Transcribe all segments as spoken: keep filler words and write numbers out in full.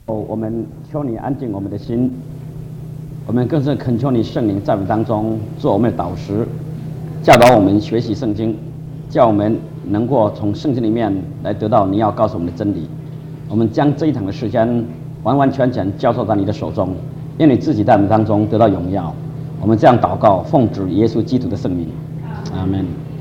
我们求你安静我们的心，我们更是恳求你圣灵在我们当中做我们的导师，教导我们学习圣经，叫我们能够从圣经里面来得到你要告诉我们的真理。我们将这一场的时间完完全全交托到你的手中，愿你自己在我们当中得到荣耀。我们这样祷告，奉主耶稣基督的圣名，阿门。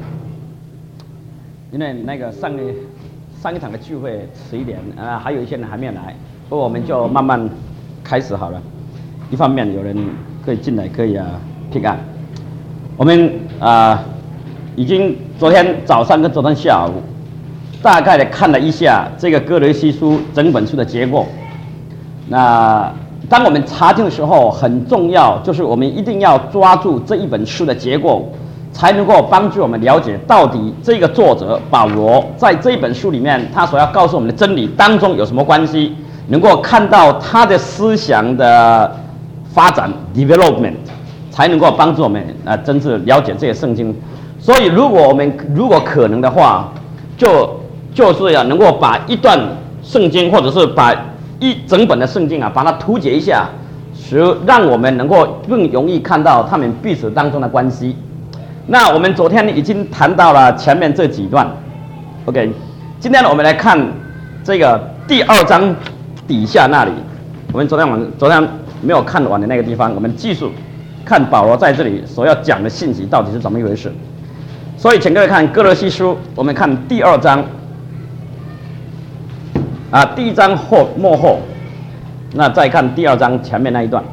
因为那个上一上一场的聚会迟一点啊，还有一些人还没有来，不过我们就慢慢开始好了。一方面有人可以进来，可以啊 pick up。我们啊已经昨天早上跟昨天下午大概的看了一下这个哥罗西书整本书的结构。那当我们查经的时候，很重要就是我们一定要抓住这一本书的结构，才能够帮助我们了解到底这个作者保罗在这一本书里面他所要告诉我们的真理当中有什么关系，能够看到他的思想的发展 development， 才能够帮助我们啊、呃、真正了解这些圣经。所以如果我们如果可能的话，就就是要能够把一段圣经或者是把一整本的圣经啊把它图解一下，使让我们能够更容易看到他们彼此当中的关系。那我们昨天已经谈到了前面这几段 ，OK， 今天呢我们来看这个第二章底下那里，我们昨天晚昨天没有看完的那个地方，我们继续看保罗在这里所要讲的信息到底是怎么一回事。所以请各位看哥罗西书，我们看第二章，啊，第一章后末后，那再看第二章前面那一段。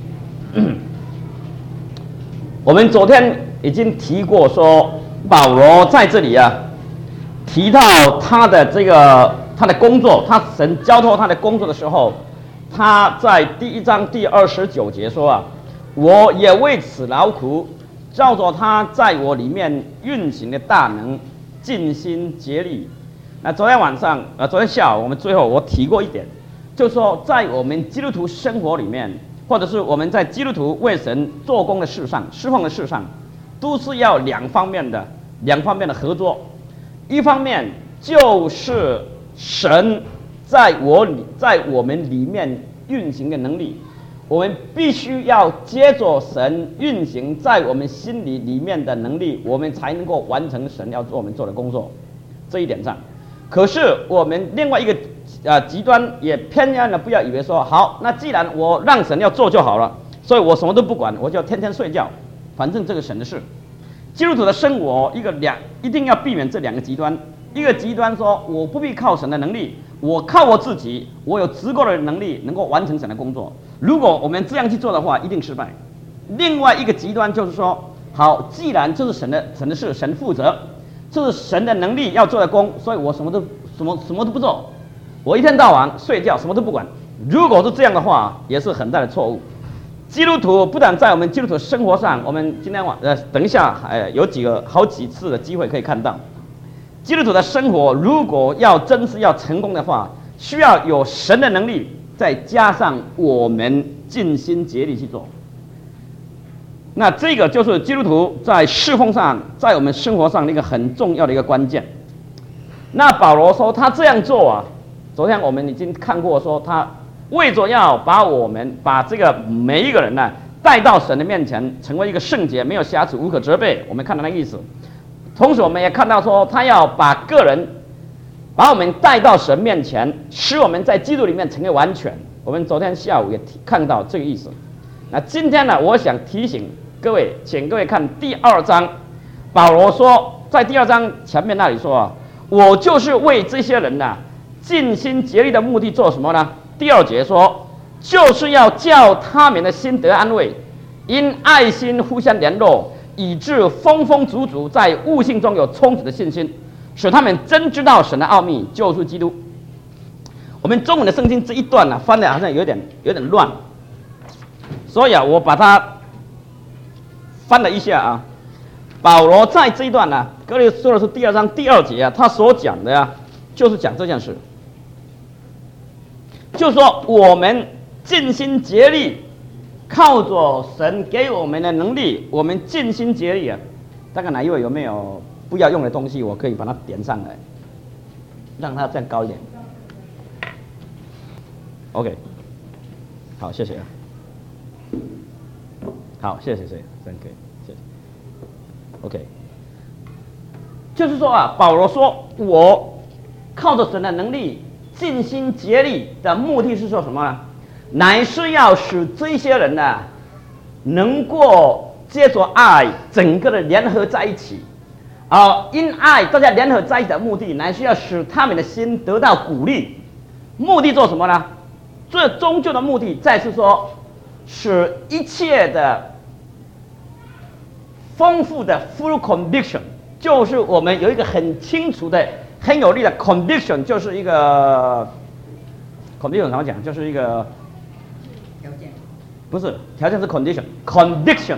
我们昨天已经提过说，保罗在这里啊，提到他的这个他的工作，他神交托他的工作的时候，他在第一章第二十九节说啊，我也为此劳苦，照着他在我里面运行的大能，尽心竭力。那昨天晚上，呃，昨天下午我们最后我提过一点，就是说在我们基督徒生活里面，或者是我们在基督徒为神做工的事上、侍奉的事上，都是要两方面的两方面的合作。一方面就是神在我里在我们里面运行的能力，我们必须要接着神运行在我们心里里面的能力，我们才能够完成神要做我们做的工作。这一点上，可是我们另外一个呃极端也偏要的，不要以为说好，那既然我让神要做就好了，所以我什么都不管，我就天天睡觉，反正这个神的事。基督徒的生活一个两一定要避免这两个极端。一个极端说我不必靠神的能力，我靠我自己，我有足够的能力能够完成神的工作。如果我们这样去做的话，一定失败。另外一个极端就是说，好，既然这是神的神的事，神负责，这是神的能力要做的工，所以我什么都什么什么都不做，我一天到晚睡觉，什么都不管。如果是这样的话，也是很大的错误。基督徒不但在我们基督徒生活上，我们今天晚呃等一下呃有几个好几次的机会可以看到，基督徒的生活如果要真是要成功的话，需要有神的能力，再加上我们尽心竭力去做。那这个就是基督徒在侍奉上，在我们生活上的一个很重要的一个关键。那保罗说他这样做啊，昨天我们已经看过说他为着要把我们把这个每一个人呢带到神的面前，成为一个圣洁，没有瑕疵，无可责备。我们看到那个意思。同时我们也看到说他要把个人把我们带到神面前，使我们在基督里面成为完全。我们昨天下午也看到这个意思。那今天呢，我想提醒各位，请各位看第二章，保罗说在第二章前面那里说啊，我就是为这些人呢、啊、尽心竭力的目的做什么呢？第二节说，就是要叫他们的心得安慰，因爱心互相联络，以致丰丰足足在悟性中有充足的信心，使他们真知道神的奥秘，就是基督。我们中文的圣经这一段呢、啊，翻的好像有点有点乱，所以啊，我把它翻了一下啊。保罗在这一段呢、啊，哥林多书第二章第二节啊，他所讲的呀、啊，就是讲这件事，就是说我们尽心竭力，靠着神给我们的能力，我们尽心竭力啊。大概哪一位有没有不要用的东西，我可以把它点上来，让它再高一点。 OK， 好，谢谢。好，谢谢，谢谢 ，Thank you， 谢谢。OK， 就是说啊，保罗说，我靠着神的能力，尽心竭力的目的是说什么呢？乃是要使这些人呢、啊，能够借着爱，整个的联合在一起。而因爱大家联合在一起的目的，乃是要使他们的心得到鼓励。目的做什么呢？最终究的目的，再是说，使一切的丰富的 full conviction， 就是我们有一个很清楚的、很有力的 conviction， 就是一个 conviction 怎么讲？就是一个条件， 不是条件是 condition，conviction。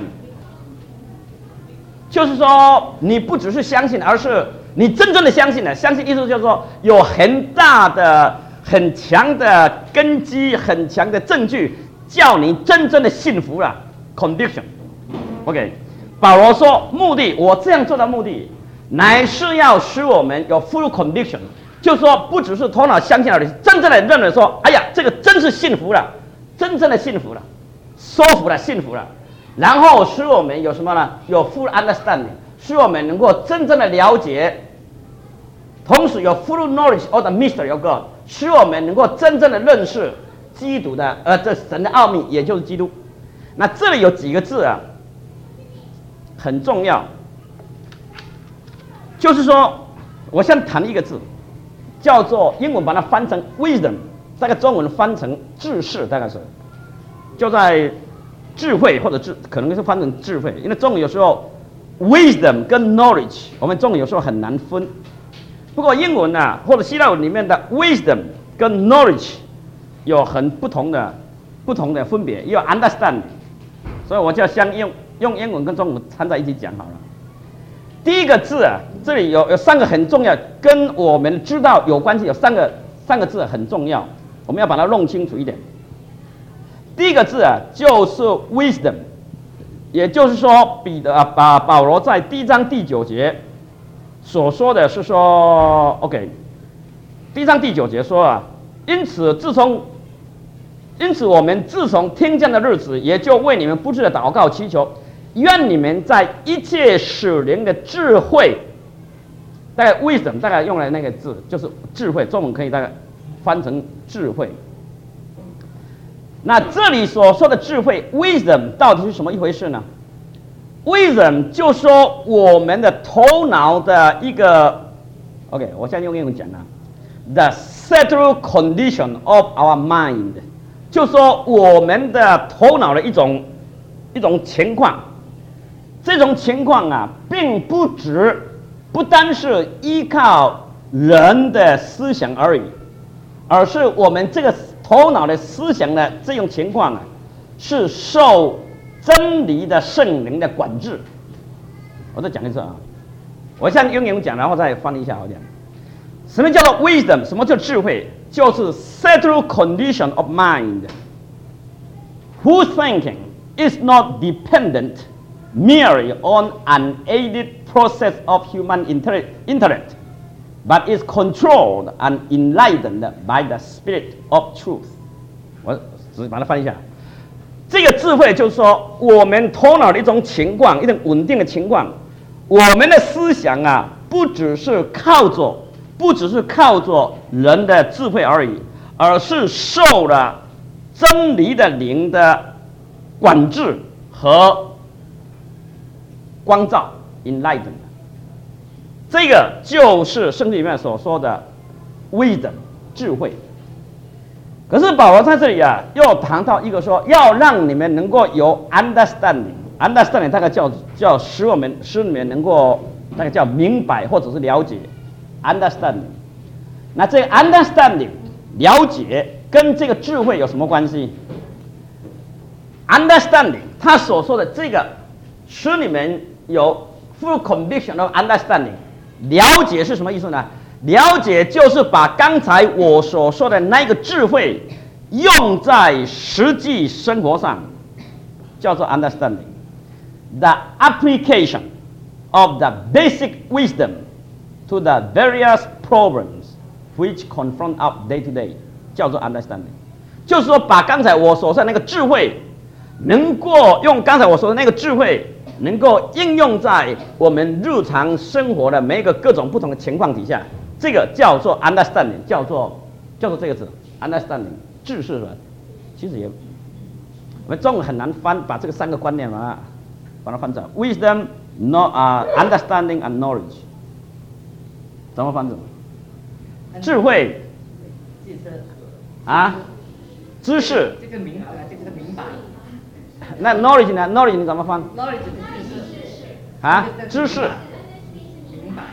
就是说，你不只是相信，而是你真正的相信了。相信意思就是说，有很大的、很强的根基、很强的证据，叫你真正的信服了。Conviction，OK。保罗说，目的，我这样做的目的，乃是要使我们有 full conviction， 就是说，不只是头脑相信而已，真正的认为说，哎呀，这个真是信服了，真正的信服了，说服了，信服了。然后使我们有什么呢？有 full understanding， 使我们能够真正的了解，同时有 full knowledge of the mystery of God， 使我们能够真正的认识基督的，呃，这神的奥秘，也就是基督。那这里有几个字啊，很重要，就是说，我先谈一个字，叫做英文把它翻成 wisdom， 大概中文翻成智识，大概是，就在。智慧或者智可能是翻成智慧，因为中文有时候 wisdom 跟 knowledge， 我们中文有时候很难分。不过英文啊或者希腊文里面的 wisdom 跟 knowledge 有很不同的不同的分别，也有 understanding， 所以我就相用用英文跟中文掺在一起讲好了。第一个字啊，这里有有三个很重要，跟我们知道有关系，有三个三个字很重要，我们要把它弄清楚一点。第一个字啊，就是 wisdom， 也就是说，彼得啊，把保罗在第一章第九节所说的是说 ，OK， 第一章第九节说啊，因此自从，因此我们自从听见的日子，也就为你们不住的祷告祈求，愿你们在一切属灵的智慧，大概 wisdom 大概用来那个字就是智慧，中文可以大概翻成智慧。那这里所说的智慧 wisdom 到底是什么一回事呢？ wisdom 就说我们的头脑的一个 OK， 我现在用英文讲啊 the settled condition of our mind， 就说我们的头脑的一种一种情况。这种情况啊，并不只不单是依靠人的思想而已，而是我们这个头脑的思想的这种情况啊，是受真理的圣灵的管制。我再讲一次啊，我先用英文讲，然后再翻译一下好点。什么叫做 wisdom？ 什么叫智慧？就是 settled condition of mind, whose thinking is not dependent merely on unaided process of human intellect, but is controlled and enlightened by the Spirit of truth。 我只把它翻译一下。这个智慧就是说，我们头脑的一种情况，一种稳定的情况。我们的思想啊，不只是靠着，不只是靠着人的智慧而已，而是受了真理的灵的管制和光照 enlightened。这个就是圣经里面所说的 wisdom 智慧。可是保罗在这里啊，又谈到一个说，要让你们能够有 understanding，understanding 大概叫叫使我们使你们能够那个叫明白或者是了解 understanding。那这个 understanding 了解跟这个智慧有什么关系 ？understanding 他所说的这个使你们有 full conviction of understanding。了解是什么意思呢？了解就是把刚才我所说的那个智慧用在实际生活上，叫做 understanding。The application of the basic wisdom to the various problems which confront us day to day， 叫做 understanding。 就是说把刚才我所说的那个智慧，能够用刚才我说的那个智慧，能够应用在我们日常生活的每一个各种不同的情况底下，这个叫做 understanding， 叫做叫做这个字 understanding， 知识了。其实也我们中文很难翻，把这个三个观念把它把它翻出来 ，wisdom、no 啊、uh, understanding and knowledge， 怎么翻译？智慧啊，知识。 这个明白，这个明白。 那 knowledge 呢 ？knowledge 你怎么翻 ？knowledge 是知识。 啊，知识。 明白。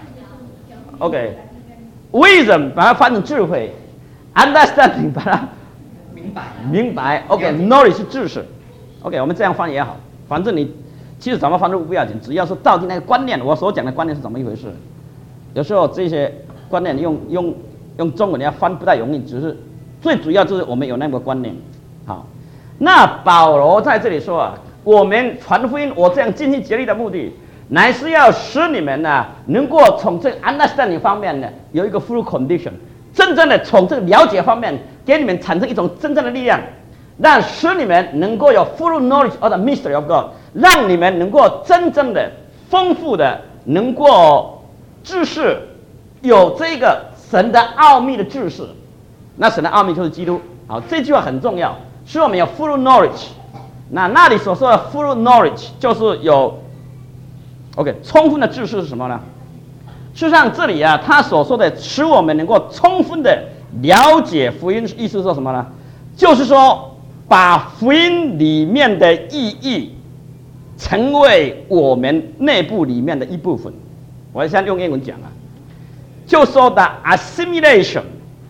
OK，wisdom 把它翻成智慧 ，understanding 把它明白。 明白。OK，knowledge 是知识。OK， 我们这样翻也好，反正你其实怎么翻都不要紧，只要是到底那个观念，我所讲的观念是怎么一回事。有时候这些观念用用用中文要翻不太容易，只是最主要就是我们有那个观念。好，那保罗在这里说啊，我们传福音，我这样尽心竭力的目的，乃是要使你们呢、啊，能够从这 understanding 方面呢，有一个 full condition， 真正的从这个了解方面，给你们产生一种真正的力量，让使你们能够有 full knowledge of the mystery of God， 让你们能够真正的丰富的能够知识，有这个神的奥秘的知识。那神的奥秘就是基督。好，这句话很重要，使我们有 full knowledge。那那里所说的 full knowledge 就是有 OK 充分的知识是什么呢？事实上这里啊，他所说的使我们能够充分的了解福音，意思是说什么呢？就是说把福音里面的意义成为我们内部里面的一部分。我现在用英文讲啊，就说 the assimilation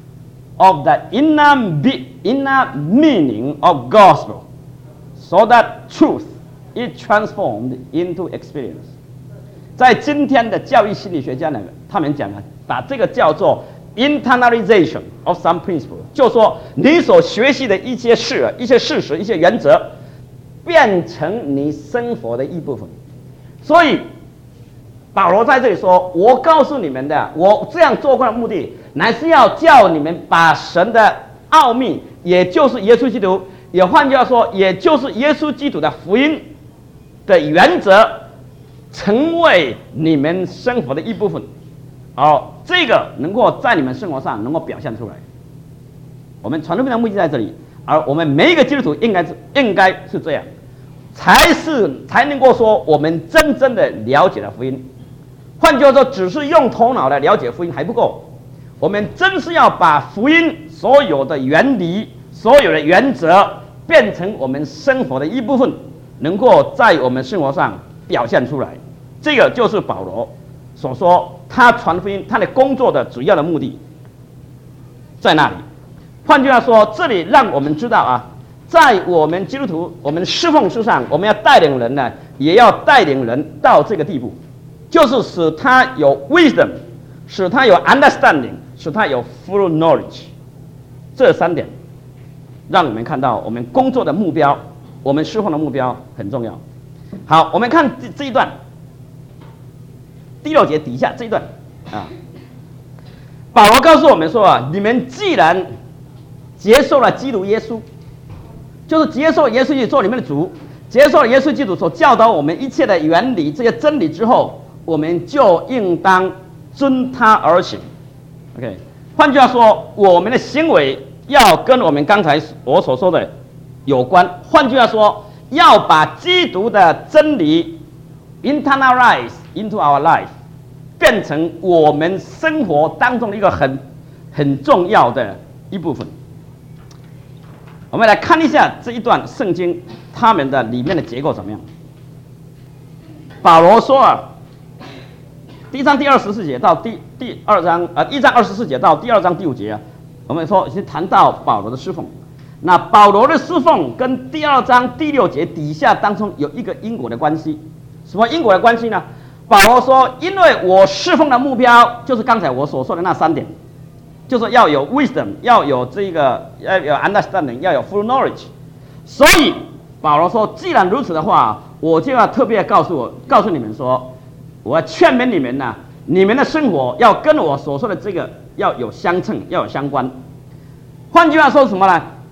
of the inner inner meaning of gospel, so that truth is transformed into experience。在今天的教育心理学家呢，他们讲啊，把这个叫做 internalization of some principle， 就说你所学习的一些事、一些事实、一些原则，变成你生活的一部分。所以保罗在这里说，我告诉你们的，我这样做过的目的，乃是要叫你们把神的奥秘，也就是耶稣基督，也换句话说，也就是耶稣基督的福音的原则，成为你们生活的一部分。好，这个能够在你们生活上能够表现出来。我们传福音的目的在这里，而我们每一个基督徒应该是应该是这样，才是才能够说我们真正的了解了福音。换句话说，只是用头脑来了解福音还不够，我们真是要把福音所有的原理、所有的原则变成我们生活的一部分，能够在我们生活上表现出来。这个就是保罗所说他传福音、他的工作的主要的目的在那里。换句话说，这里让我们知道啊，在我们基督徒、我们侍奉之上，我们要带领人呢，也要带领人到这个地步。就是使他有 wisdom， 使他有 understanding， 使他有 full knowledge， 这三点让你们看到我们工作的目标，我们侍奉的目标很重要。好，我们看这这一段第六节底下这一段啊，保罗告诉我们说啊，你们既然接受了基督耶稣，就是接受耶稣基督做你们的主，接受了耶稣基督所教导我们一切的原理、这些真理之后，我们就应当遵他而行。OK， 换句话说，我们的行为要跟我们刚才我所说的有关。换句话说，要把基督的真理 internalize into our life， 变成我们生活当中的一个很很重要的一部分。我们来看一下这一段圣经，他们的里面的结构怎么样。保罗说啊，第一章第二十四节到第第二章呃一章二十四节到第二章第五节啊，我们说已经谈到保罗的侍奉。那保罗的侍奉跟第二章第六节底下当中有一个因果的关系。什么因果的关系呢？保罗说，因为我侍奉的目标就是刚才我所说的那三点，就是要有 wisdom， 要有这个要有 understanding， 要有 full knowledge。所以保罗说，既然如此的话，我就要特别告诉我告诉你们说，我要劝勉你们呐、啊，你们的生活要跟我所说的这个要有相称，要有相关。换句话说什么呢？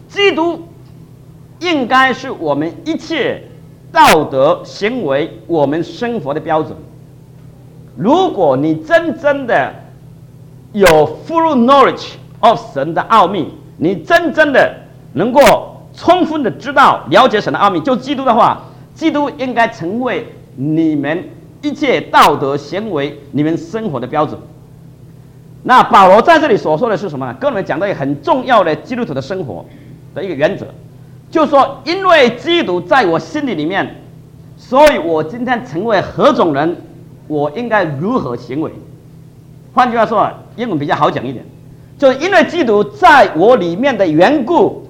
基督应该是我们一切道德行为我们生活的标准。如果你真正的有 full knowledge of 神的奥秘，你真正的能够充分的知道了解神的奥秘，就基督的话，基督应该成为你们一切道德行为你们生活的标准。那保罗在这里所说的是什么呢？跟我们讲到一个很重要的基督徒的生活的一个原则，就是说，因为基督在我心里里面，所以我今天成为何种人，我应该如何行为。换句话说，英文比较好讲一点，就是因为基督在我里面的缘故，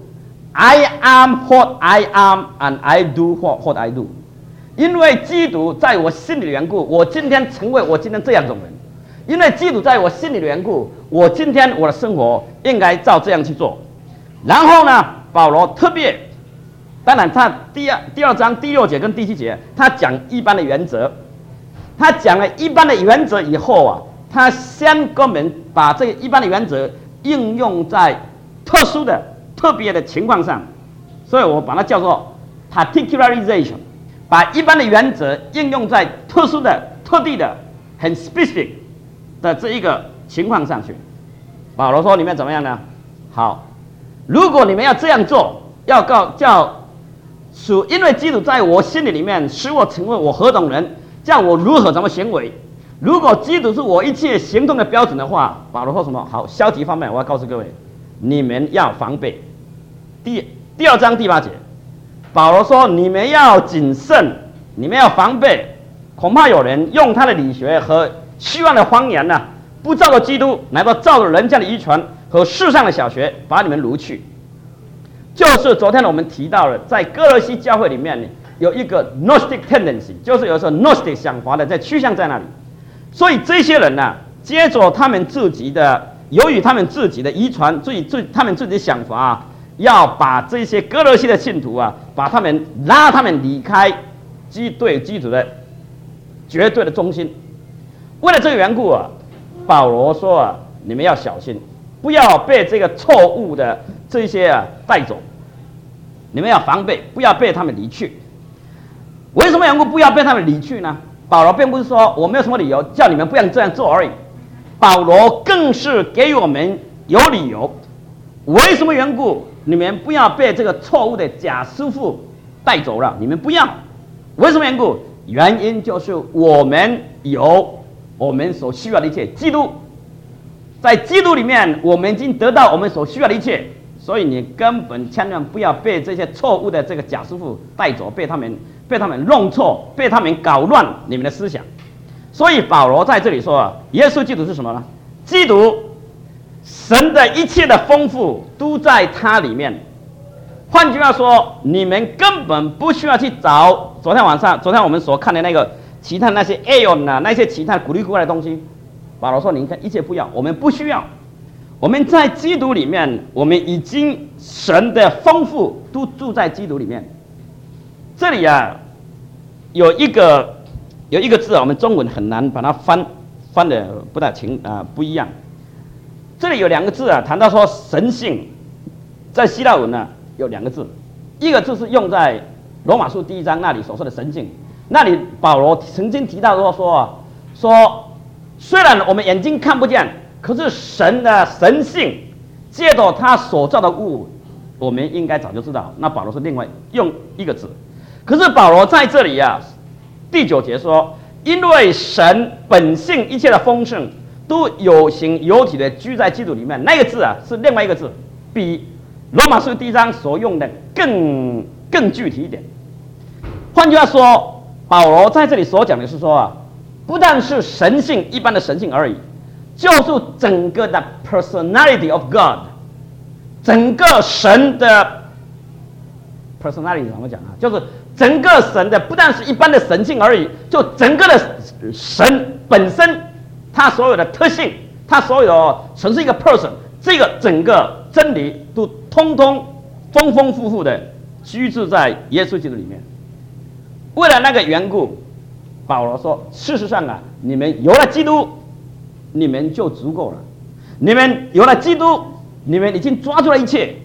I am what I am and I do what, what I do。 因为基督在我心里的缘故，我今天成为我今天这样种人。因为基督在我心里的缘故，我今天我的生活应该照这样去做。然后呢，保罗特别，当然他第二第二章第六节跟第七节，他讲一般的原则。他讲了一般的原则以后啊，他先跟我们把这个一般的原则应用在特殊的、特别的情况上，所以我把它叫做 particularization， 把一般的原则应用在特殊的、特地的、很 specific 的这一个情况上去。保罗说你们怎么样呢？好，如果你们要这样做，要告叫属因为基督在我心里里面，使我成为我何等人，叫我如何怎么行为。如果基督是我一切行动的标准的话，保罗说什么？好，消极方面我要告诉各位，你们要防备。第第二章第八节，保罗说你们要谨慎，你们要防备，恐怕有人用他的理学和虚妄的谎言呢、啊，不照着基督，乃到照着人家的遗传和世上的小学，把你们掳去。就是昨天我们提到了，在哥罗西教会里面有一个 Gnostic tendency， 就是有时候 Gnostic 想法的在趋向在那里。所以这些人呢、啊，接着他们自己的，由于他们自己的遗传，自己自他们自己的想法、啊，要把这些哥罗西的信徒啊，把他们拉他们离开基对基督的绝对的忠心。为了这个缘故啊，保罗说啊，你们要小心，不要被这个错误的这些啊带走，你们要防备，不要被他们离去。为什么缘故不要被他们离去呢？保罗并不是说我没有什么理由叫你们不要这样做而已，保罗更是给我们有理由，为什么缘故你们不要被这个错误的假师傅带走了？你们不要，为什么缘故？原因就是我们有我们所需要的一切，基督在基督里面，我们已经得到我们所需要的一切，所以你根本千万不要被这些错误的这个假师傅带走，被他们被他们弄错，被他们搞乱你们的思想。所以保罗在这里说啊，耶稣基督是什么呢？基督，神的一切的丰富都在他里面。换句话说，你们根本不需要去找昨天晚上昨天我们所看的那个其他那些 aeon 啊，那些其他古里古怪的东西。保罗说：“你看，一切不要，我们不需要。我们在基督里面，我们已经神的丰富都住在基督里面。”这里啊，有一个有一个字啊，我们中文很难把它翻翻的不大清啊、呃、不一样。这里有两个字啊，谈到说神性，在希腊文呢、啊、有两个字，一个字是用在罗马书第一章那里所说的神性，那里保罗曾经提到过说啊说。虽然我们眼睛看不见，可是神的神性，借着他所造的物，我们应该早就知道。那保罗是另外用一个字，可是保罗在这里啊，第九节说，因为神本性一切的丰盛，都有形有体的居在基督里面。那个字啊是另外一个字，比罗马书第一章所用的更更具体一点。换句话说，保罗在这里所讲的是说啊。不但是神性一般的神性而已，就是整个的 personality of God， 整个神的 personality 怎么讲啊？就是整个神的不但是一般的神性而已，就整个的神本身，他所有的特性，他所有的神是一个 person， 这个整个真理都通通丰丰富富的居住在耶稣基督里面。为了那个缘故。保罗说：“事实上啊，你们有了基督，你们就足够了。你们有了基督，你们已经抓住了一切。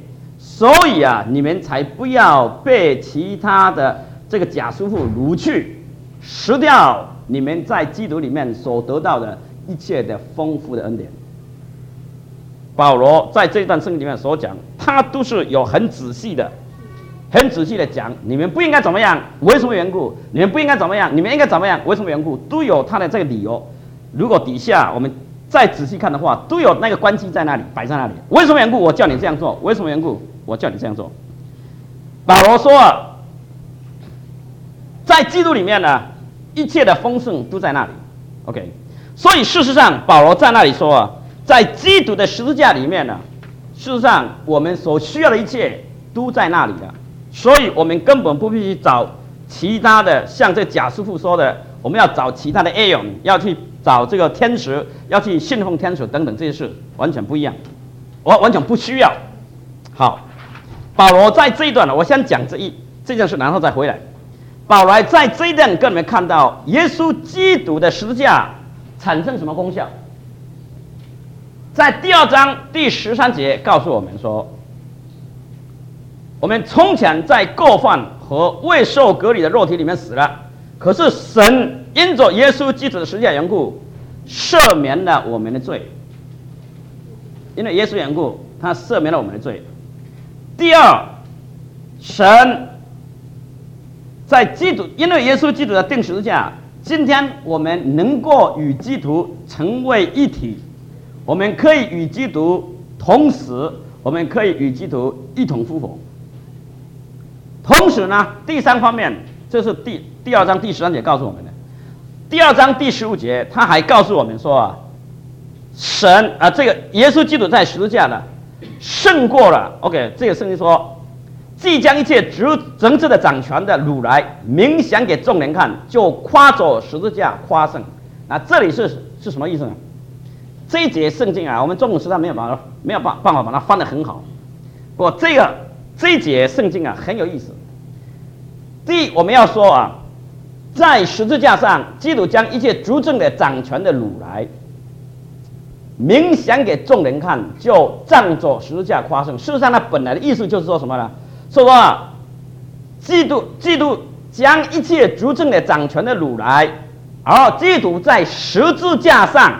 所以啊，你们才不要被其他的这个假师傅掳去，失掉你们在基督里面所得到的一切的丰富的恩典。保罗在这段圣经里面所讲，他都是有很仔细的、很仔细的讲，你们不应该怎么样，为什么缘故？你们不应该怎么样，你们应该怎么样，为什么缘故？都有他的这个理由。如果底下我们再仔细看的话，都有那个关系在那里，摆在那里。为什么缘故？我叫你这样做。为什么缘故？我叫你这样做。保罗说啊，在基督里面呢，一切的丰盛都在那里。OK， 所以事实上，保罗在那里说啊，在基督的十字架里面呢，事实上我们所需要的一切都在那里了。所以我们根本不必去找其他的，像这贾师傅说的，我们要找其他的 Aeon， 要去找这个天使，要去信奉天使等等这些事，完全不一样，我完全不需要。好，保罗在这一段呢，我先讲这一这件事，然后再回来。保罗在这一段跟你们看到，耶稣基督的十字架产生什么功效？在第二章第十三节告诉我们说，我们从前在过犯和未受割礼的肉体里面死了，可是神因着耶稣基督的十字架缘故，赦免了我们的罪。因为耶稣缘故，他赦免了我们的罪。第二，神在基督，因为耶稣基督的钉十字架，今天我们能够与基督成为一体，我们可以与基督同死，我们可以与基督一同复活。同时呢，第三方面，这是第第二章第十三节告诉我们的。第二章第十五节，他还告诉我们说啊，神啊，这个耶稣基督在十字架呢，胜过了。OK， 这个圣经说，即将一切执政治的掌权的掳来，明显给众人看，就夸着十字架夸胜。那这里是是什么意思呢？这一节圣经啊，我们中文实在没有办法没有办办法把它翻得很好。不过这个这一节圣经啊很有意思。第一，我们要说啊，在十字架上，基督将一切执政的掌权的掳来，明显给众人看，就仗着十字架夸胜。事实上，它本来的意思就是说什么呢？说啊，基督基督将一切执政的掌权的掳来，而基督在十字架上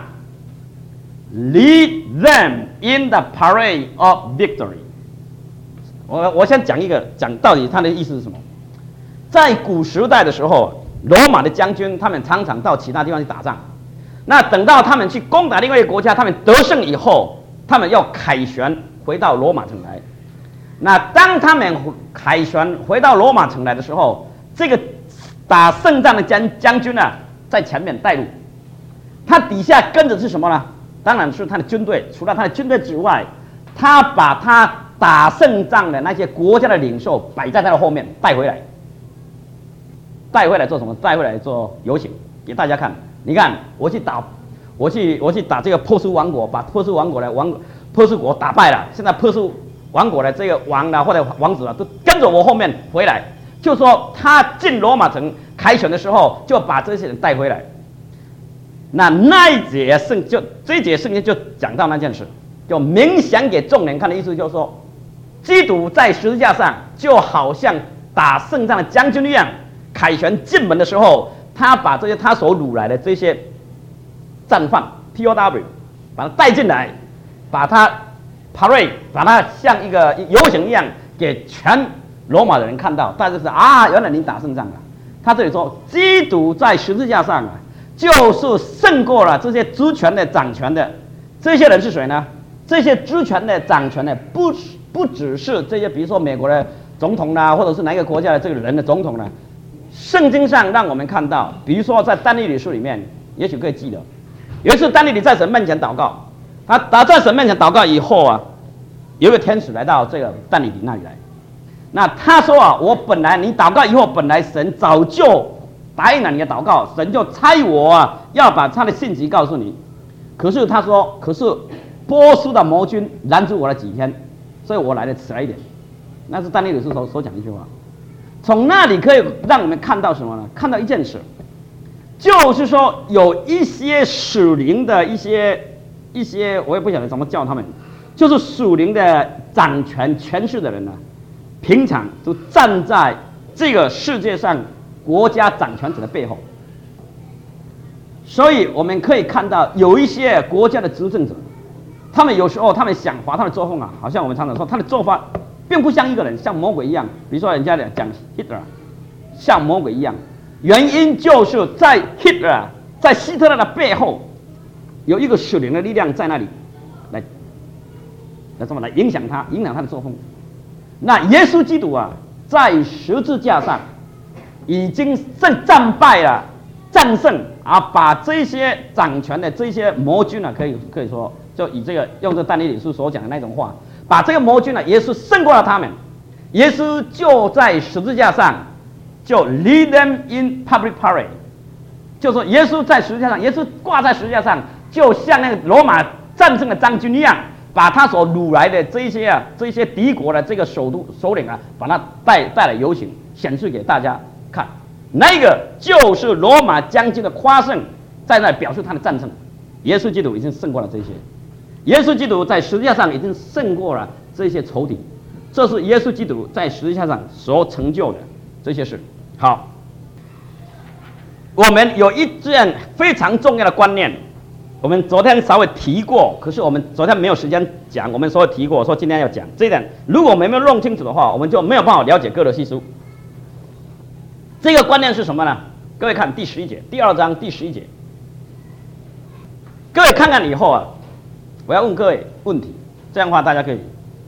lead them in the parade of victory。我我先讲一个，讲到底它的意思是什么？在古时代的时候，罗马的将军他们常常到其他地方去打仗。那等到他们去攻打另外一个国家，他们得胜以后，他们要凯旋回到罗马城来。那当他们凯旋回到罗马城来的时候，这个打胜仗的将将军呢，在前面带路，他底下跟着是什么呢？当然是他的军队。除了他的军队之外，他把他打胜仗的那些国家的领袖摆在他的后面带回来。带回来做什么？带回来做游行给大家看。你看，我去打，我去我去打这个波斯王国，把波斯王国的王波斯国打败了。现在波斯王国的这个王啊或者王子啊，都跟着我后面回来。就说他进罗马城凯旋的时候，就把这些人带回来。那那一节圣就这一节圣经就讲到那件事，就明显给众人看的意思，就是说，基督在十字架上就好像打胜仗的将军一样。凯旋进门的时候，他把这些他所掳来的这些战犯 P O W 把他带进来，把他 parade 把他像一个游行一样给全罗马的人看到，大家就是啊，原来你打胜仗了。他这里说，基督在十字架上啊，就是胜过了这些执权的掌权的。这些人是谁呢？这些执权的掌权的不不只是这些，比如说美国的总统啦，或者是哪一个国家的这个人的总统呢？圣经上让我们看到，比如说在但以理书里面，也许可以记得，有一次但以理在神面前祷告，他打在神面前祷告以后啊，有一个天使来到这个但以理那里来，那他说啊，我本来你祷告以后，本来神早就答应了你的祷告，神就差我啊要把他的信息告诉你，可是他说，可是波斯的魔军拦住我了几天，所以我来的迟了一点。那是但以理书所所讲一句话。从那里可以让我们看到什么呢？看到一件事，就是说有一些属灵的一些一些，我也不晓得怎么叫他们，就是属灵的掌权权势的人呢、啊，平常都站在这个世界上国家掌权者的背后。所以我们可以看到，有一些国家的执政者，他们有时候他们想法、他的作风啊，好像我们常常说，他的做法并不像一个人，像魔鬼一样。比如说人家讲 Hitler 像魔鬼一样，原因就是在 Hitler 在希特勒的背后有一个属灵的力量在那里来来怎么来影响他，影响他的作风。那耶稣基督啊，在十字架上已经胜战败了，战胜啊，把这些掌权的这些魔君啊，可以可以说，就以这个用这但以理书所讲的那种话，把这个魔君呢、啊，耶稣胜过了他们。耶稣就在十字架上，就 lead them in public parade， 就说耶稣在十字架上，耶稣挂在十字架上，就像那个罗马战胜的将军一样，把他所掳来的这些啊，这些敌国的这个首都首领啊，把他带带来游行，显示给大家看。那个就是罗马将军的夸胜，在那表示他的战胜。耶稣基督已经胜过了这些，耶稣基督在十字架上已经胜过了这些仇敌，这是耶稣基督在十字架上所成就的这些事。好，我们有一件非常重要的观念，我们昨天稍微提过，可是我们昨天没有时间讲，我们所提过，说今天要讲这一点。如果我们没有弄清楚的话，我们就没有办法了解哥罗西书。这个观念是什么呢？各位看第十一节，第二章第十一节。各位看看以后啊，我要问各位问题，这样的话大家可以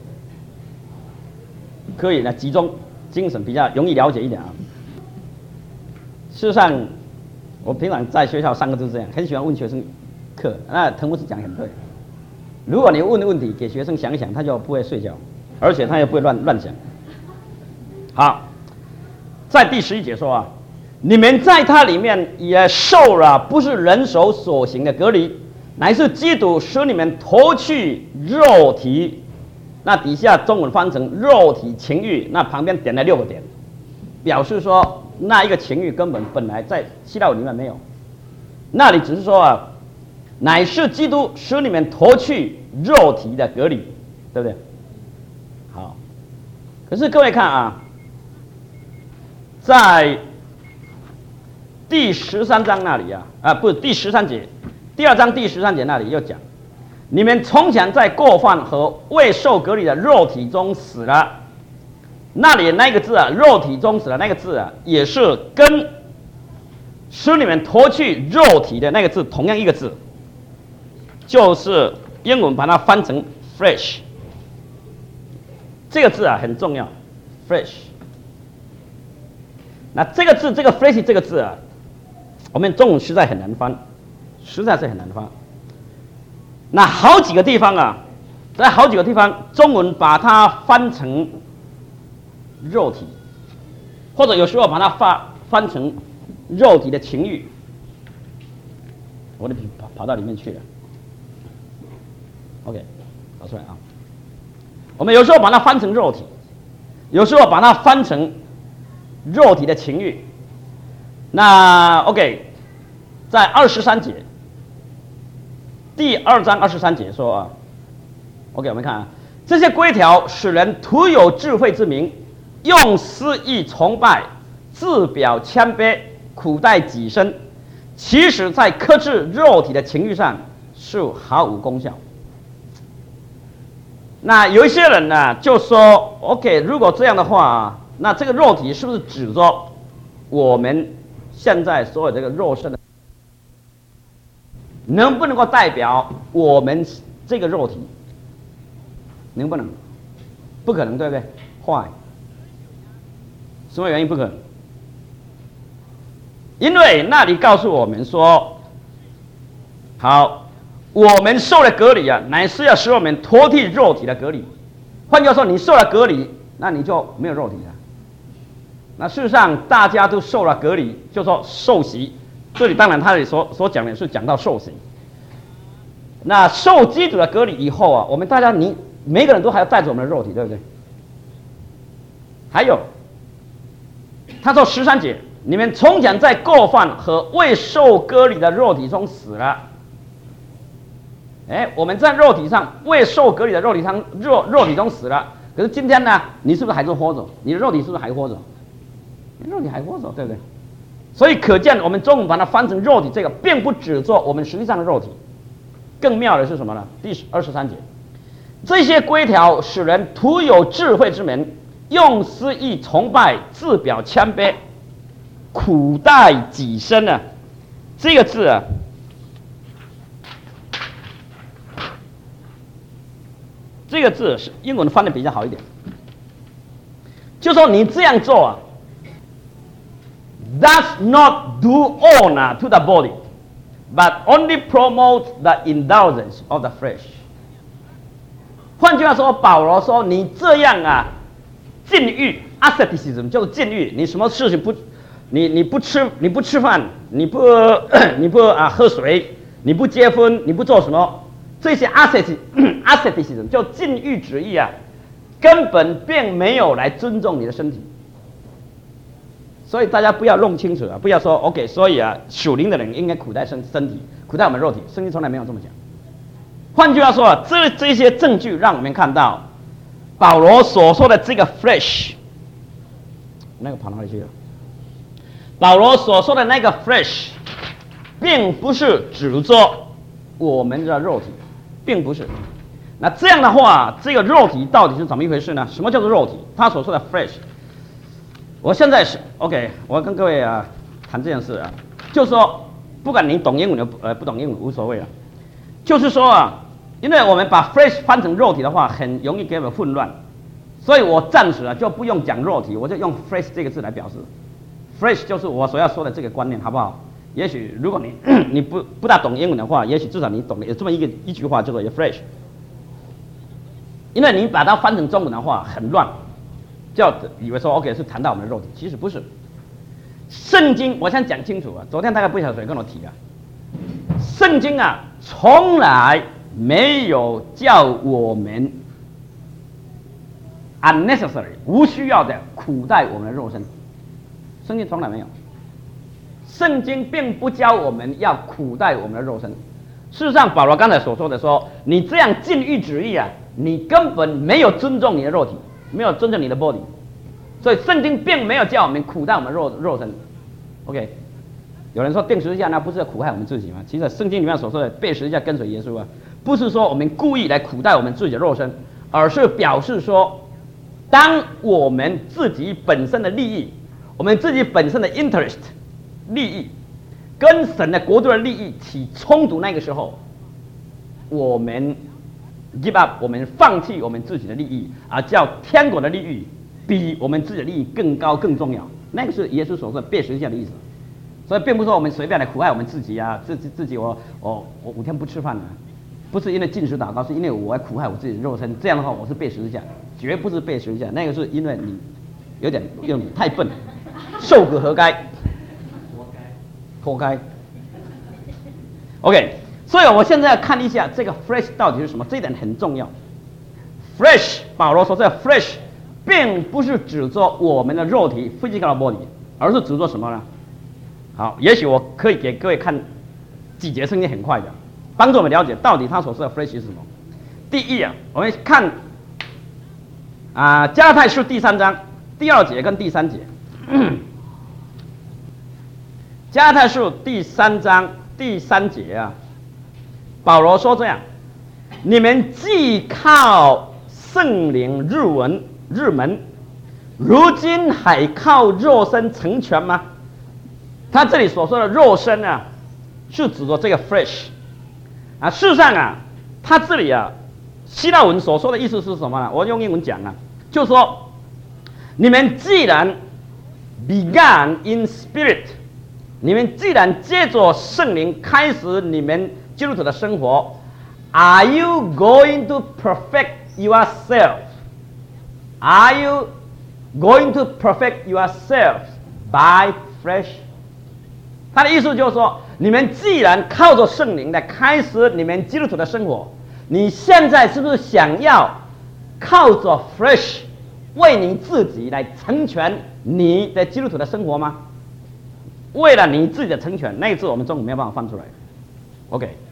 可以呢集中精神，比较容易了解一点啊。事实上，我平常在学校上课就是这样，很喜欢问学生课。那滕牧师讲得很对，如果你问的问题给学生想一想，他就不会睡觉，而且他也不会乱乱想。好。在第十一节说啊，你们在他里面也受了不是人手所行的隔离，乃是基督使你们脱去肉体。那底下中文翻成肉体情欲，那旁边点了六个点，表示说那一个情欲根本本来在希腊文里面没有，那里只是说啊，乃是基督使你们脱去肉体的隔离，对不对？好，可是各位看啊。在第十三章那里啊，啊不是第十三节，第二章第十三节那里又讲，你们从前在过犯和未受隔离的肉体中死了。那里那个字啊，肉体中死了那个字啊，也是跟使你们脱去肉体的那个字同样一个字，就是英文把它翻成 flesh。这个字啊很重要 ，flesh。那这个字，这个 flesh 这个字啊，我们中文实在很难翻，实在是很难翻。那好几个地方啊，在好几个地方，中文把它翻成肉体，或者有时候把它翻翻成肉体的情欲。我的笔跑跑到里面去了。OK， 找出来啊。我们有时候把它翻成肉体，有时候把它翻成肉体的情欲。那 OK， 在二十三节，第二章二十三节说啊 ，OK， 我们看啊，这些规条使人徒有智慧之名，用私意崇拜，自表谦卑，苦待己身，其实在克制肉体的情欲上是毫无功效。那有一些人呢就说 ，OK， 如果这样的话，那这个肉体是不是指着我们现在所有这个肉身的，能不能够代表我们这个肉体？能不能？不可能，对不对？坏。什么原因不可能？因为那里告诉我们说，好，我们受了隔离啊，乃是要使我们脱去肉体的隔离。换句话说，你受了隔离，那你就没有肉体了。那事实上，大家都受了隔离，就说受洗。这里当然他里所所讲的是讲到受洗。那受基督的隔离以后啊，我们大家你每个人都还要带着我们的肉体，对不对？还有，他说十三节，你们从前在过犯和未受割礼的肉体中死了。 哎，我们在肉体上未受隔离的肉体上肉肉体中死了，可是今天呢，你是不是还是活着？你的肉体是不是还活着？你肉体还活着，对不对？所以可见，我们中文把它翻成肉体，这个并不只做我们实际上的肉体。更妙的是什么呢？第二十三节，这些规条使人徒有智慧之门，用私意崇拜，自表谦卑，苦待己身呢、啊？这个字啊。这个字是英文翻的比较好一点，就说你这样做啊 ，does not do honor to the body, but only promote the indulgence of the flesh。换句话说，保罗说你这样啊，禁欲 asceticism 就是禁欲，你什么事情不，你你不吃你不吃饭，你不你不啊喝水，你不结婚，你不做什么？这些 asceticism 就禁欲主义啊，根本并没有来尊重你的身体，所以大家不要弄清楚啊，不要说 OK， 所以啊，属灵的人应该苦待身身体，苦待我们肉体，圣经从来没有这么讲。换句话说啊，这这些证据让我们看到，保罗所说的这个 flesh， 那个跑哪里去了？保罗所说的那个 flesh， 并不是指着我们的肉体。并不是，那这样的话，这个肉体到底是怎么一回事呢？什么叫做肉体？他所说的 flesh， 我现在是 OK， 我要跟各位啊谈这件事啊，就是说，不管你懂英文的呃不懂英文无所谓了，就是说啊，因为我们把 flesh 翻成肉体的话，很容易给我们混乱，所以我暂时啊就不用讲肉体，我就用 flesh 这个字来表示 ，flesh 就是我所要说的这个观念，好不好？也许如果你你不不大懂英文的话，也许至少你懂有这么一个一句话叫做 flesh， 因为你把它翻成中文的话很乱，就以为说 OK 是谈到我们的肉体，其实不是。圣经我先讲清楚啊，昨天大概不晓得谁跟我提啊，圣经啊从来没有叫我们 unnecessary 无需要的苦待我们的肉身，圣经从来没有。圣经并不教我们要苦待我们的肉身。事实上，保罗刚才所说的说，你这样禁欲主义啊，你根本没有尊重你的肉体，没有尊重你的 body。所以圣经并没有叫我们苦待我们肉肉身。OK， 有人说钉十字架那不是苦害我们自己吗？其实圣经里面所说的背十字架跟随耶稣啊，不是说我们故意来苦待我们自己的肉身，而是表示说，当我们自己本身的利益，我们自己本身的 interest。利益跟神的国度的利益起冲突，那个时候，我们 give up， 我们放弃我们自己的利益，而叫天国的利益比我们自己的利益更高更重要。那个是耶稣所说的背十字架的意思。所以并不是说我们随便来苦害我们自己啊，自自自己我我我五天不吃饭了，不是因为禁食祷告，是因为我要苦害我自己的肉身。这样的话，我是背十字架，绝不是背十字架。那个是因为你有点有点太笨，受苦何该？活该。OK， 所以我现在要看一下这个 flesh 到底是什么，这一点很重要。flesh， 保罗说这个 flesh 并不是指着我们的肉体 physical body， 而是指着什么呢？好，也许我可以给各位看几节圣经，很快的，帮助我们了解到底他所说的 flesh 是什么。第一啊，我们看啊、呃、加拉太书第三章第二节跟第三节。加拉太书第三章第三节啊，保罗说这样：你们既靠圣灵日文日门，如今还靠肉身成全吗？他这里所说的肉身啊，是指着这个 flesh 啊。事实上啊，他这里啊，希腊文所说的意思是什么呢？我用英文讲啊，就是说，你们既然 began in spirit。你们既然借着圣灵开始你们基督徒的生活 ，Are you going to perfect yourself? Are you going to perfect yourself by flesh? 他的意思就是说，你们既然靠着圣灵来开始你们基督徒的生活，你现在是不是想要靠着 flesh 为你自己来成全你的基督徒的生活吗？为了你自己的成全，那个字我们中文没有办法翻出来。OK，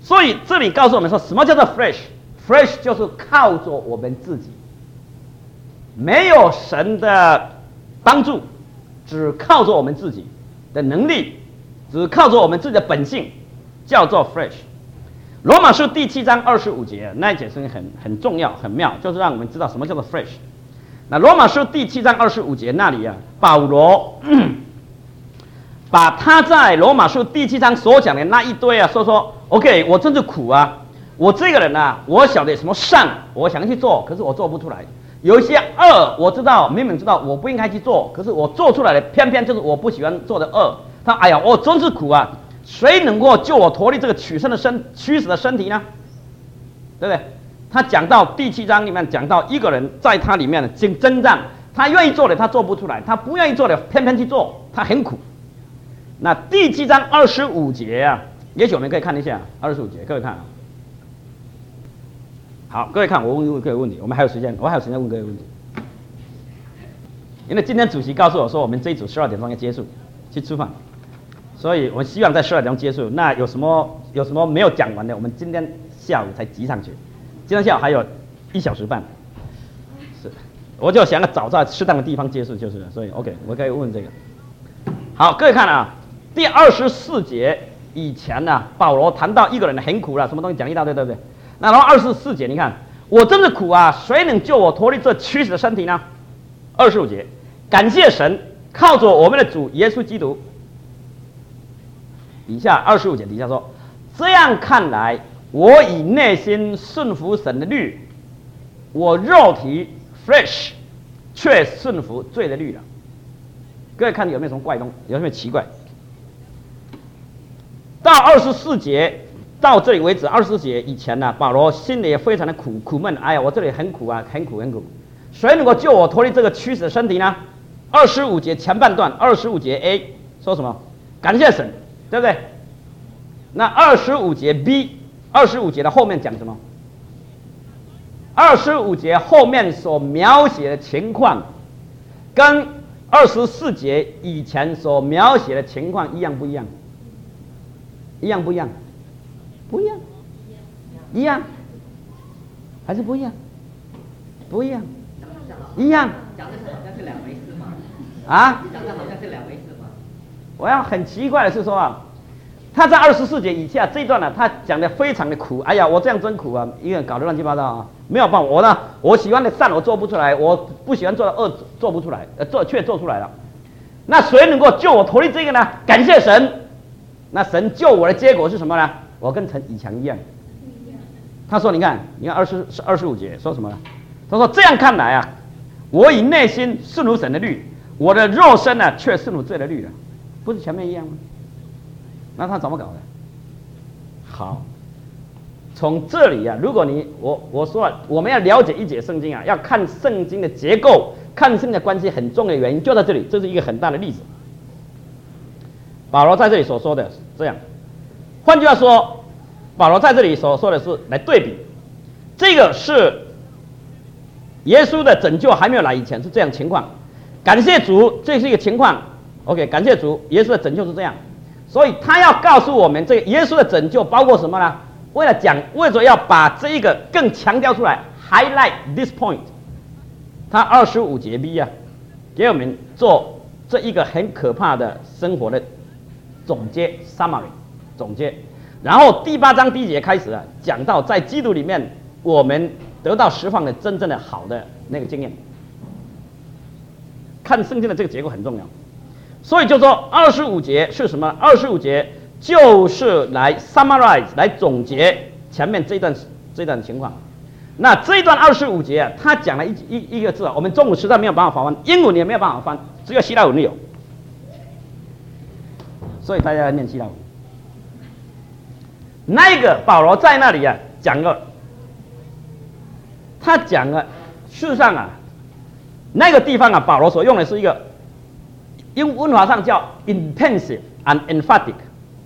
所以这里告诉我们说，什么叫做 flesh？flesh 就是靠着我们自己，没有神的帮助，只靠着我们自己的能力，只靠着我们自己的本性，叫做 flesh。罗马书第七章二十五节那一节是很很重要、很妙，就是让我们知道什么叫做 flesh。那罗马书第七章二十五节那里啊，保罗把他在罗马书第七章所讲的那一堆啊，说说 OK， 我真是苦啊，我这个人啊，我晓得什么善，我想去做，可是我做不出来；有一些恶，我知道明明知道我不应该去做，可是我做出来的偏偏就是我不喜欢做的恶。他哎呀，我真是苦啊！谁能够救我脱离这个取生的身驱使的身体呢？对不对？他讲到第七章里面讲到一个人在他里面的经征战，他愿意做的他做不出来，他不愿意做的偏偏去做，他很苦。那第七章二十五节啊，也许我们可以看一下二十五节，各位看啊。好，各位看，我问各位问题，我们还有时间，我还有时间问各位问题。因为今天主席告诉我说，我们这一组十二点钟要结束，去吃饭。所以我希望在十二点钟结束。那有什么有什么没有讲完的，我们今天下午才集上去。今天下午还有一小时半，是，我就想要找在适当的地方结束就是了。所以 OK， 我可以问这个。好，各位看啊，第二十四节以前呢、啊，保罗谈到一个人很苦了，什么东西讲一大堆，对不对？那然后二十四节，你看我真是苦啊，谁能救我脱离这驱使的身体呢？二十五节，感谢神，靠着我们的主耶稣基督。底下二十五节底下说，这样看来，我以内心顺服神的律，我肉体 flesh 却顺服罪的律了。各位看有没有什么怪东，有没有奇怪？到二十四节到这里为止，二十四节以前呢、啊，保罗心里也非常的苦苦闷，哎呀，我这里很苦啊，很苦很苦，谁能够救我脱离这个驱使的身体呢？二十五节前半段，二十五节 A 说什么？感谢神。对不对？那二十五节 B， 二十五节的后面讲什么？二十五节后面所描写的情况，跟二十四节以前所描写的情况一样不一样？一样不一样？不一样？一样？还是不一样？不一样？一样？ 讲的好像是两回事嘛？ 啊？ 讲的好像是两回事嘛？ 我要很奇怪的是说啊，他在二十四节以下这一段呢、啊，他讲的非常的苦。哎呀，我这样真苦啊，一个人搞得乱七八糟啊，没有办法。我呢，我喜欢的善我做不出来，我不喜欢做的恶做不出来，呃，做却做出来了。那谁能够救我脱离这个呢？感谢神。那神救我的结果是什么呢？我跟陈以强一样。他说：“你看，你看二十二十五节说什么呢？他说这样看来啊，我以内心顺服神的律，我的肉身呢却顺服罪的律了。”不是前面一样吗？那他怎么搞的？好，从这里啊，如果你我我说了，我们要了解一节圣经啊，要看圣经的结构，看圣经的关系很重要的原因就在这里，这是一个很大的例子。保罗在这里所说的是这样，换句话说，保罗在这里所说的是来对比，这个是耶稣的拯救还没有来以前是这样情况，感谢主，这是一个情况。OK， 感谢主，耶稣的拯救是这样，所以他要告诉我们，这个耶稣的拯救包括什么呢？为了讲，为了要把这一个更强调出来 ，highlight this point， 他二十五节 B 啊，给我们做这一个很可怕的生活的总结 summary 总结，然后第八章第一节开始啊，讲到在基督里面我们得到释放的真正的好的那个经验，看圣经的这个结构很重要。所以就说二十五节是什么？二十五节就是来 summarize 来总结前面这一段这段情况。那这一段二十五节啊，他讲了一一一个字啊，我们中文实在没有办法翻，英文也没有办法翻，只有希腊文有。所以大家要念希腊文。那个保罗在那里啊讲了，他讲了，事实上啊，那个地方啊，保罗所用的是一个。用文法上叫 intensive and emphatic，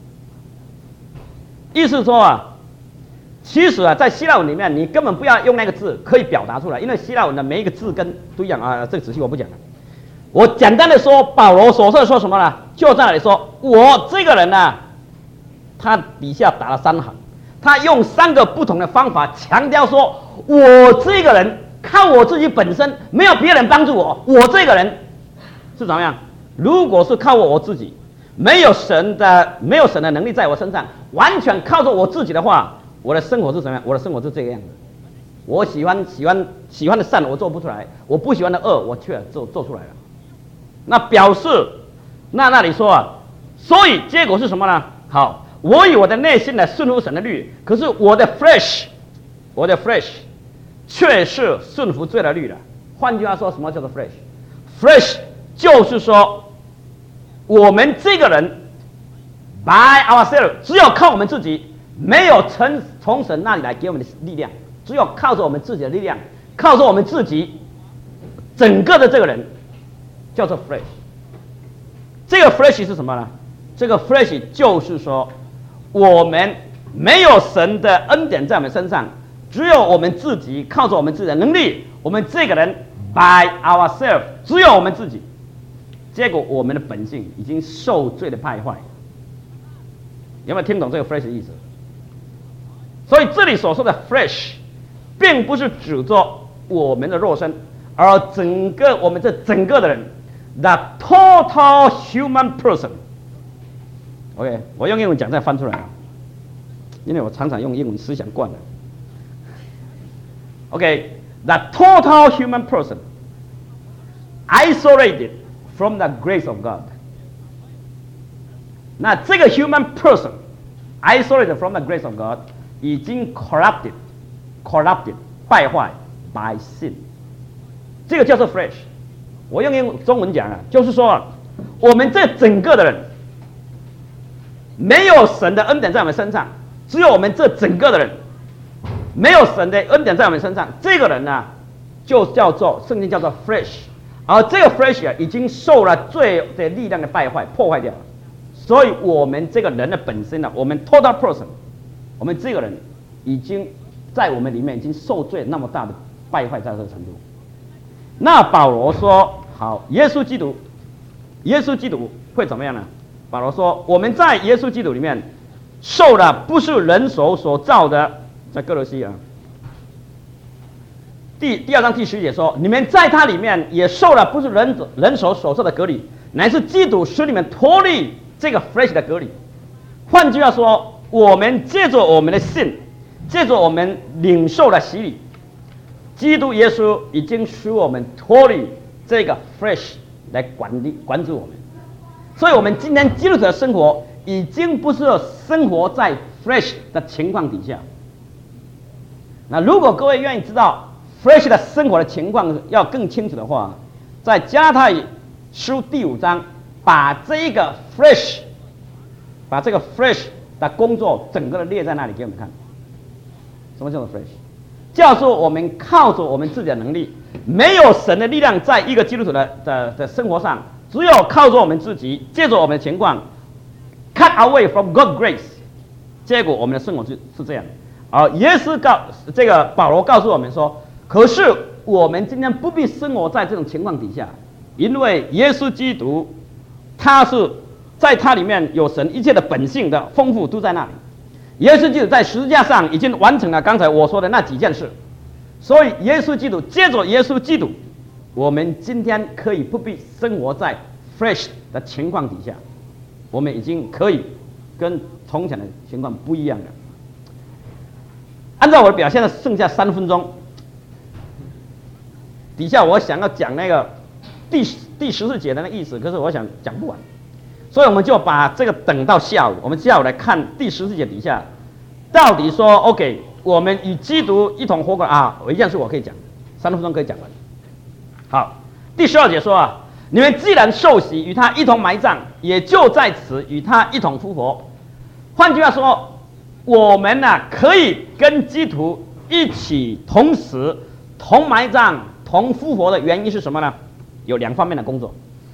意思说啊，其实啊，在希腊文里面，你根本不要用那个字，可以表达出来，因为希腊文的每一个字根都一样啊。这个仔细我不讲了，我简单的说，保罗所说的说什么呢？就在那里说，我这个人呢、啊，他底下打了三行， 他用三个不同的方法强调说，我这个人靠我自己本身，没有别人帮助我，我这个人是怎么样？如果是靠我我自己，没有神的没有神的能力在我身上，完全靠着我自己的话，我的生活是什么样？我的生活是这个样子。我喜欢喜欢喜欢的善我做不出来，我不喜欢的恶我却做做出来了。那表示，那那里说啊，所以结果是什么呢？好，我以我的内心来顺服神的律，可是我的 flesh， 我的 flesh 却是顺服罪的律了。换句话说，什么叫做 flesh？flesh 就是说，我们这个人 by ourselves， 只有靠我们自己，没有从从神那里来给我们的力量，只有靠着我们自己的力量，靠着我们自己整个的这个人叫做 flesh。这个 flesh 是什么呢？这个 flesh 就是说，我们没有神的恩典在我们身上，只有我们自己靠着我们自己的能力，我们这个人 by ourselves， 只有我们自己。结果我们的本性已经受罪的败坏，有没有听懂这个 flesh 的意思？所以这里所说的 flesh， 并不是指着我们的肉身，而整个我们这整个的人 ，the total human person。OK， 我用英文讲再翻出来啊，因为我常常用英文思想惯了。OK，the total human person isolated from the grace of God。那这个 human person isolated from the grace of God 已经 corrupted corrupted 败坏 by sin， 这个叫做 flesh。我用英中文讲啊，就是说我们这整个的人没有神的恩典在我们身上，只有我们这整个的人没有神的恩典在我们身上，这个人呢、啊、就叫做圣经叫做 flesh。而这个 flesh 啊，已经受了罪的力量的败坏破坏掉了，所以我们这个人的本身呢、啊，我们 total person， 我们这个人已经在我们里面已经受罪那么大的败坏在这个程度。那保罗说，好，耶稣基督，耶稣基督会怎么样呢？保罗说，我们在耶稣基督里面受的不是人手所造的，在哥罗西啊。第第二章第十节说，你们在他里面也受了不是人人手所受的隔离，乃是基督使你们脱离这个 flesh 的隔离。换句话说，我们借着我们的信，借着我们领受了洗礼，基督耶稣已经使我们脱离这个 flesh 来管理管制我们。所以我们今天基督徒的生活已经不是生活在 flesh 的情况底下。那如果各位愿意知道 flesh 的生活的情况要更清楚的话，在加拉太书第五章把这一个 flesh 把这个 flesh 的工作整个的列在那里给我们看。什么叫做 flesh？ 叫做我们靠着我们自己的能力，没有神的力量在一个基督徒的 的, 的生活上，只有靠着我们自己，借着我们的情况 cut away from God's grace， 结果我们的生活是是这样。而耶稣告这个保罗告诉我们说，可是我们今天不必生活在这种情况底下，因为耶稣基督他是在他里面有神一切的本性的丰富都在那里。耶稣基督在十字架上已经完成了刚才我说的那几件事，所以耶稣基督接着耶稣基督，我们今天可以不必生活在 flesh 的情况底下，我们已经可以跟从前的情况不一样了。按照我的表现的剩下三分钟，底下我想要讲那个第第十四节的那个意思，可是我想讲不完，所以我们就把这个等到下午，我们下午来看第十四节底下到底说 OK， 我们与基督一同活过啊，有一件事我可以讲，三分钟可以讲完。好，第十二节说啊，你们既然受洗，与他一同埋葬，也就在此与他一同复活。换句话说，我们呢、啊、可以跟基督一起同死、同埋葬、同复活的原因是什么呢？有两方面的工作。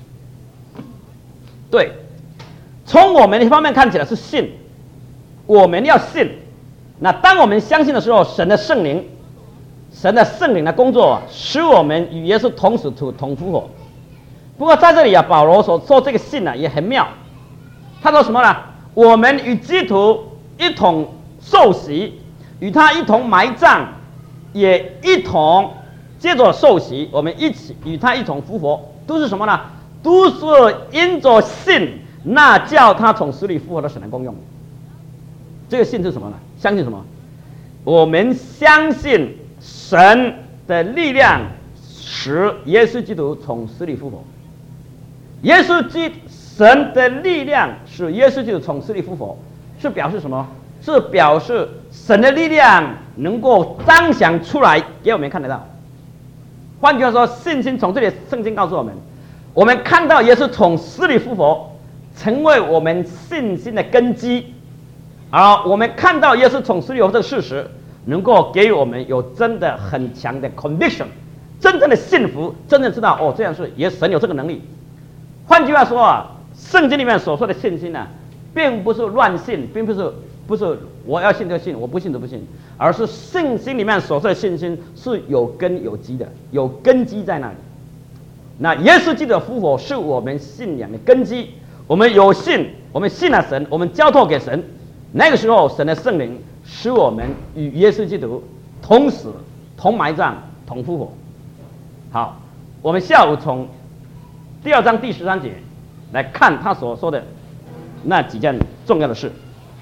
对，从我们一方面看起来是信，我们要信。那当我们相信的时候，神的圣灵，神的圣灵的工作使我们与耶稣同死同复活。不过在这里啊，保罗所说这个信呢、啊、也很妙，他说什么呢？我们与基督一同受洗，与他一同埋葬，也一同接着受洗，我们一起与他一同复活，都是什么呢？都是因着信，那叫他从死里复活的神的功用。这个信是什么呢？相信什么？我们相信神的力量使耶稣基督从死里复活。耶稣基神的力量使耶稣基督从死里复活，是表示什么？是表示神的力量能够彰显出来给我们看得到。换句话说，信心从这里圣经告诉我们，我们看到耶稣从死里复活，成为我们信心的根基。而我们看到耶稣从死里复活这个事实，能够给我们有真的很强的 conviction， 真正的信服，真正知道哦，这样是也神有这个能力。换句话说啊，圣经里面所说的信心呢、啊，并不是乱信，并不是不是我要信就信，我不信就不信，而是圣经里面所说的信心是有根有基的，有根基在那里。那耶稣基督的复活是我们信仰的根基，我们有信，我们信了神，我们交托给神，那个时候神的圣灵使我们与耶稣基督同死、同埋葬、同复活。好，我们下午从第二章第十三节来看他所说的那几件重要的事。